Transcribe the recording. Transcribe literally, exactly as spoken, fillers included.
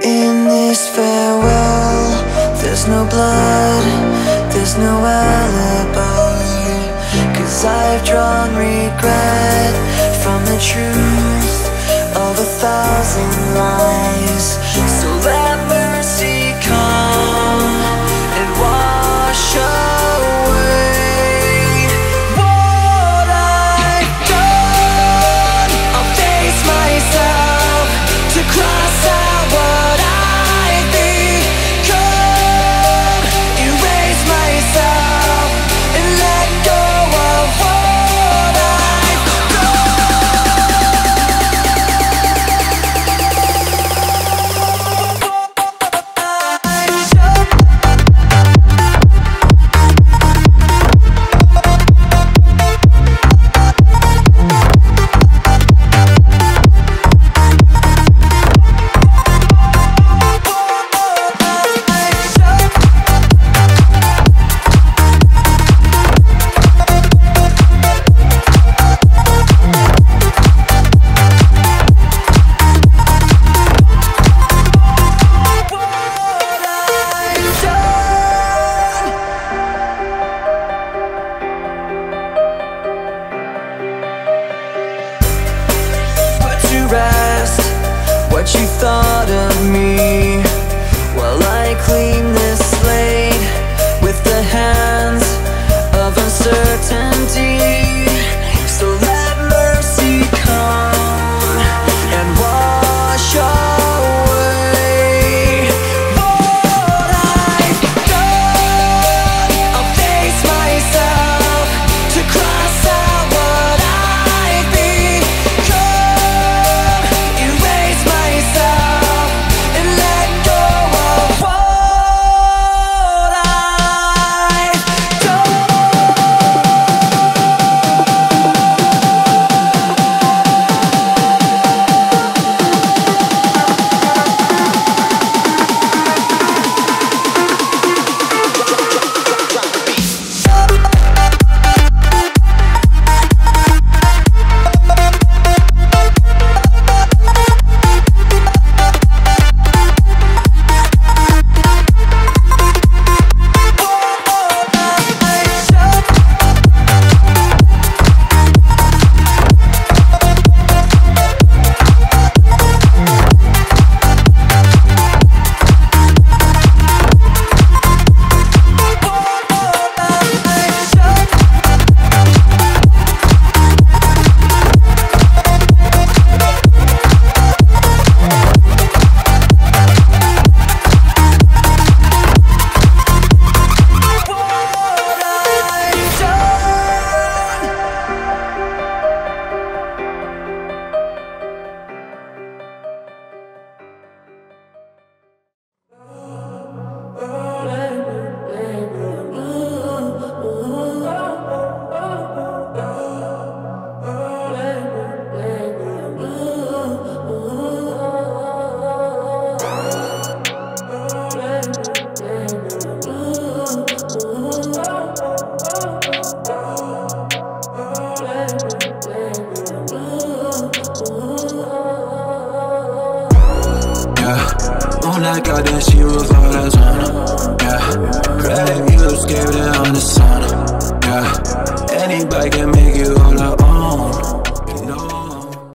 In this farewell, there's no blood, there's no alibi, 'cause I've drawn regret from the truth of a thousand lies. So let mercy come and wash away what I've done. I'll face myself to cross out what I've become, erase myself and let go of what I've rest what you thought of me while I clean this slate with the hands of uncertainty. So let mercy come and wash away what I've done. I'll face myself to cross out what I've become, erase myself and let go of what I've done. Moonlight got that she was all that's on her. Yeah, credit views gave it on the sauna. Yeah, anybody can make you all up.